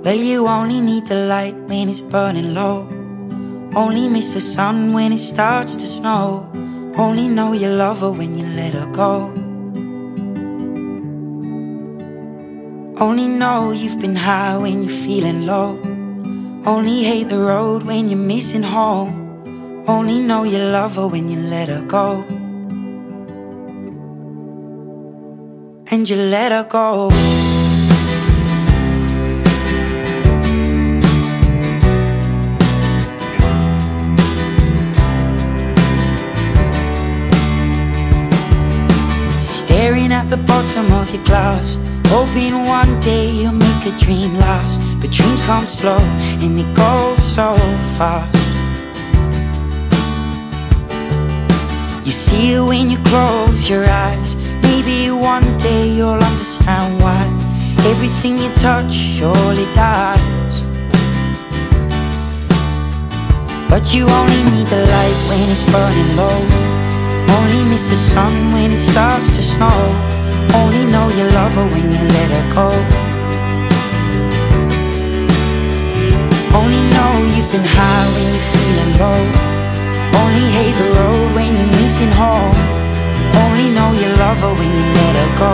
Well, you only need the light when it's burning low. Only miss the sun when it starts to snow. Only know you love her when you let her go. Only know you've been high when you're feeling low. Only hate the road when you're missing home. Only know you love her when you let her go. And you let her go. Staring at the bottom of your glass, hoping one day you'll make a dream last. But dreams come slow and they go so fast. You see it when you close your eyes. Maybe one day you'll understand why everything you touch surely dies. But you only need the light when it's burning low. Only miss the sun when it starts to snow. Only know you love her when you let her go. Only know you've been high when you're feeling low. Only hate the road when you're missing home. Only know you love her when you let her go.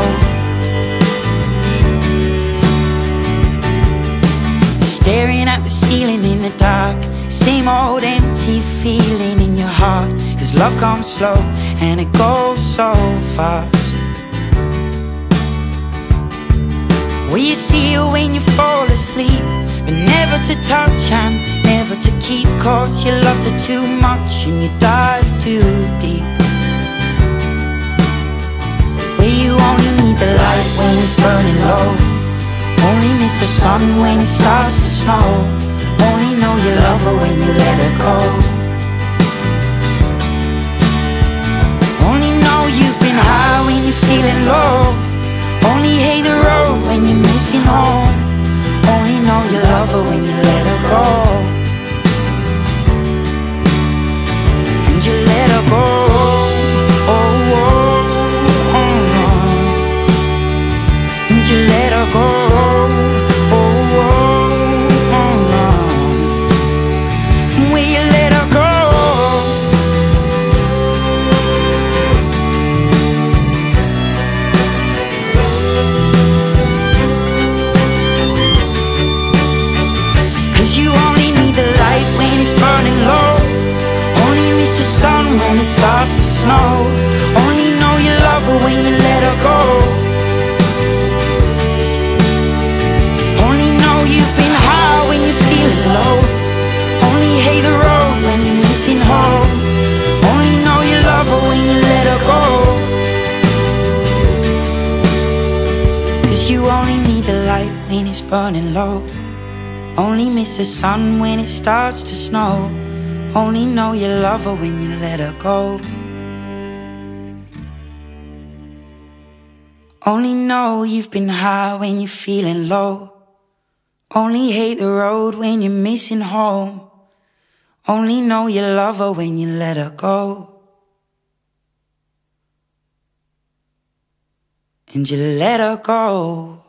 Staring at the ceiling in the dark, same old empty feeling in your heart. 'Cause love comes slow and it goes so fast. Well, you see it when you fall asleep, but never to touch and never to keep. 'Cause you loved her too much and you dive too deep. Well, you only need the light when it's burning low. Only miss the sun when it starts to snow. Only know you love her when you let her go. Only know you've been high when you're feeling low. Only hate the road when you're missing home. Only know you love her when you let her go. And you let her go. Oh, oh, oh, oh. And you let her go. Oh, oh, oh, oh. Will you let her go? 'Cause you only need the light when it's burning low. Only miss the sun when it starts to snow. Only know you love her when you let her go. Only know you've been high when you're feeling low. Only hate the road when you're missing home. Only know you love her when you let her go. 'Cause you only need the light when it's burning low. Only miss the sun when it starts to snow. Only know you love her when you let her go. Only know you've been high when you're feeling low. Only hate the road when you're missing home. Only know you love her when you let her go. And you let her go.